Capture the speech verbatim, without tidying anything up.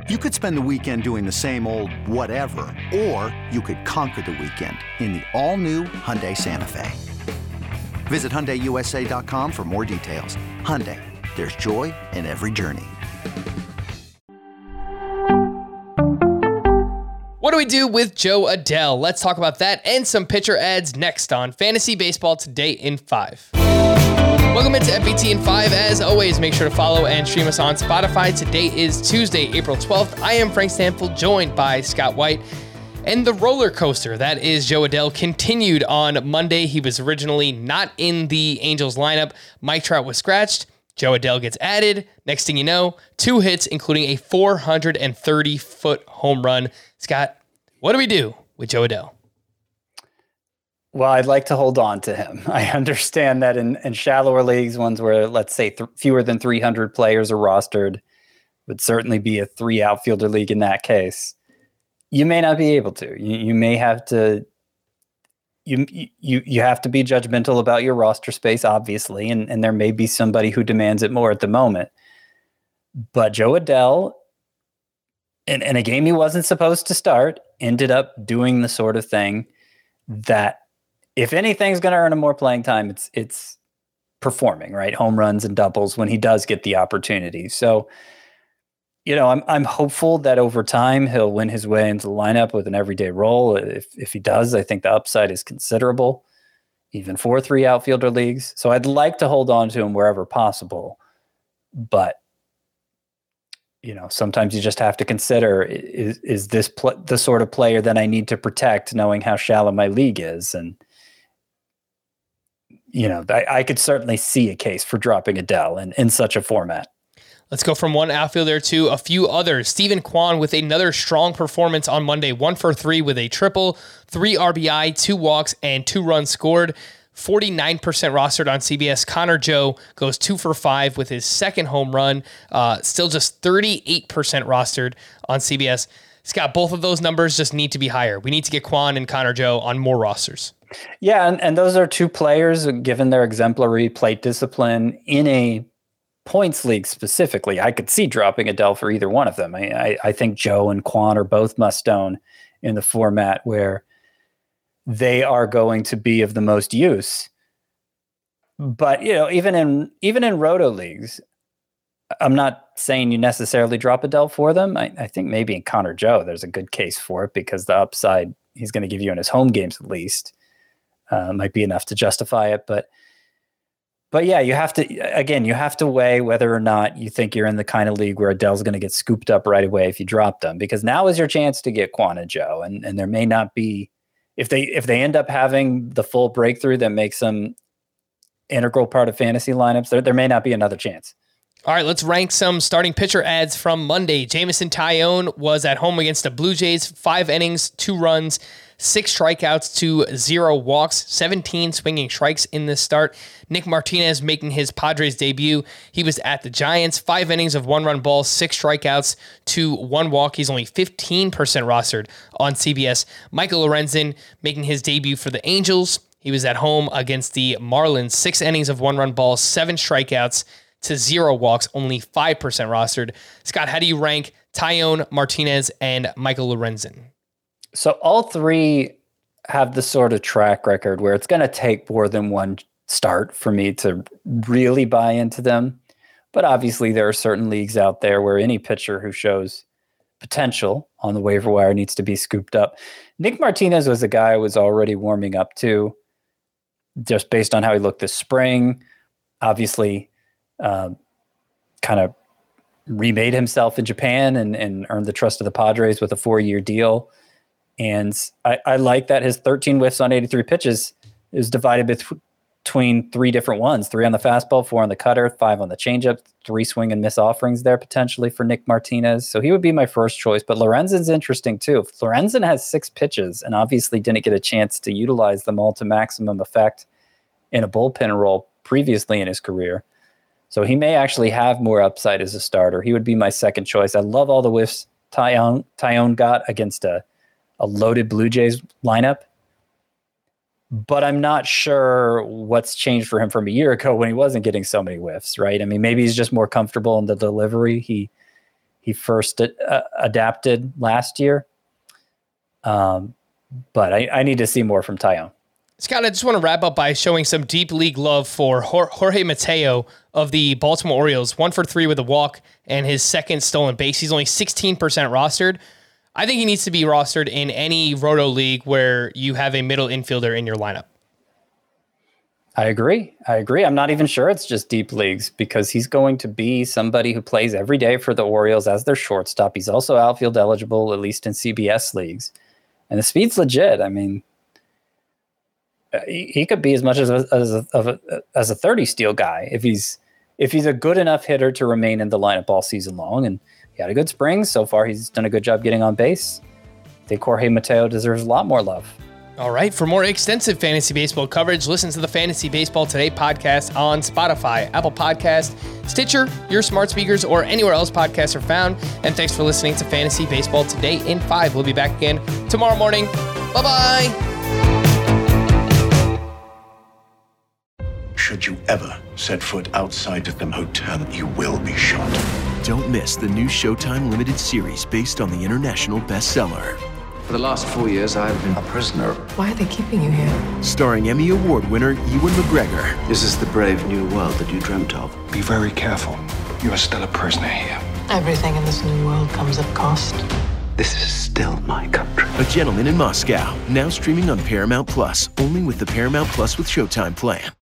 You could spend the weekend doing the same old whatever, or you could conquer the weekend in the all-new Hyundai Santa Fe. Visit Hyundai U S A dot com for more details. Hyundai, there's joy in every journey. What do we do with Jo Adell? Let's talk about that and some pitcher ads next on Fantasy Baseball Today in five. Welcome into F B T in five. As always, make sure to follow and stream us on Spotify. Today is Tuesday, April twelfth. I am Frank Stanfield, joined by Scott White. And the roller coaster that is Jo Adell continued on Monday. He was originally not in the Angels lineup. Mike Trout was scratched. Jo Adell gets added. Next thing you know, two hits, including a four hundred thirty foot home run. Scott, what do we do with Jo Adell? Well, I'd like to hold on to him. I understand that in, in shallower leagues, ones where, let's say, th- fewer than three hundred players are rostered, would certainly be a three outfielder league in that case. You may not be able to. You, you may have to. You you you have to be judgmental about your roster space, obviously, and, and there may be somebody who demands it more at the moment. But Jo Adell, in, in a game he wasn't supposed to start, ended up doing the sort of thing that, if anything's going to earn him more playing time, it's it's performing, right? Home runs and doubles when he does get the opportunity. So, you know, I'm I'm hopeful that over time he'll win his way into the lineup with an everyday role. If if he does, I think the upside is considerable, even for three outfielder leagues. So I'd like to hold on to him wherever possible, but you know, sometimes you just have to consider, is is this pl- the sort of player that I need to protect, knowing how shallow my league is? And you know, I, I could certainly see a case for dropping Adell in, in such a format. Let's go from one outfielder to a few others. Steven Kwan with another strong performance on Monday, one for three with a triple, three R B I, two walks, and two runs scored. forty-nine percent rostered on C B S. Connor Joe goes two for five with his second home run. Uh, still just thirty-eight percent rostered on C B S. Scott, both of those numbers just need to be higher. We need to get Kwan and Connor Joe on more rosters. Yeah, and, and those are two players, given their exemplary plate discipline in a points league specifically. I could see dropping Adell for either one of them. I, I, I think Joe and Kwan are both must-own in the format where they are going to be of the most use. But, you know, even in even in roto leagues, I'm not saying you necessarily drop Adell for them. I, I think maybe in Connor Joe, there's a good case for it because the upside he's going to give you in his home games at least uh, might be enough to justify it. But but yeah, you have to, again, you have to weigh whether or not you think you're in the kind of league where Adell's going to get scooped up right away if you drop them, because now is your chance to get Kwan and Joe. And, and there may not be, if they if they end up having the full breakthrough that makes them integral part of fantasy lineups, there, there may not be another chance. All right, let's rank some starting pitcher ads from Monday. Jameson Taillon was at home against the Blue Jays, five innings, two runs, six strikeouts to zero walks, seventeen swinging strikes in this start. Nick Martinez making his Padres debut. He was at the Giants, five innings of one-run balls, six strikeouts to one walk. He's only fifteen percent rostered on C B S. Michael Lorenzen making his debut for the Angels. He was at home against the Marlins, six innings of one-run balls, seven strikeouts to zero walks, only five percent rostered. Scott, how do you rank Taillon, Martinez, and Michael Lorenzen? So all three have the sort of track record where it's going to take more than one start for me to really buy into them. But obviously there are certain leagues out there where any pitcher who shows potential on the waiver wire needs to be scooped up. Nick Martinez was a guy I was already warming up to just based on how he looked this spring. Obviously, uh, kind of remade himself in Japan and, and earned the trust of the Padres with a four-year deal. And I, I like that his thirteen whiffs on eighty-three pitches is divided bet- between three different ones, three on the fastball, four on the cutter, five on the changeup, three swing and miss offerings there potentially for Nick Martinez. So he would be my first choice, but Lorenzen's interesting too. Lorenzen has six pitches and obviously didn't get a chance to utilize them all to maximum effect in a bullpen role previously in his career. So he may actually have more upside as a starter. He would be my second choice. I love all the whiffs Taillon, Taillon got against a, a loaded Blue Jays lineup, but I'm not sure what's changed for him from a year ago when he wasn't getting so many whiffs, right? I mean, maybe he's just more comfortable in the delivery. He he first uh, adapted last year. Um, but I, I need to see more from Taillon. Scott, I just want to wrap up by showing some deep league love for Jorge Mateo of the Baltimore Orioles. One for three with a walk and his second stolen base. He's only sixteen percent rostered. I think he needs to be rostered in any roto league where you have a middle infielder in your lineup. I agree. I agree. I'm not even sure it's just deep leagues because he's going to be somebody who plays every day for the Orioles as their shortstop. He's also outfield eligible, at least in C B S leagues. And the speed's legit. I mean, he, he could be as much as a, as a, of a, as a thirty steal guy if he's if he's a good enough hitter to remain in the lineup all season long. And he had a good spring. So far, he's done a good job getting on base. I think Jorge Mateo deserves a lot more love. All right. For more extensive fantasy baseball coverage, listen to the Fantasy Baseball Today podcast on Spotify, Apple Podcast, Stitcher, your smart speakers, or anywhere else podcasts are found. And thanks for listening to Fantasy Baseball Today in five. We'll be back again tomorrow morning. Bye-bye. Should you ever set foot outside of them hotel, you will be shot. Don't miss the new Showtime limited series based on the international bestseller. For the last four years, I've been a prisoner. Why are they keeping you here? Starring Emmy Award winner Ewan McGregor. This is the brave new world that you dreamt of. Be very careful. You are still a prisoner here. Everything in this new world comes at cost. This is still my country. A Gentleman in Moscow, now streaming on Paramount Plus, only with the Paramount Plus with Showtime plan.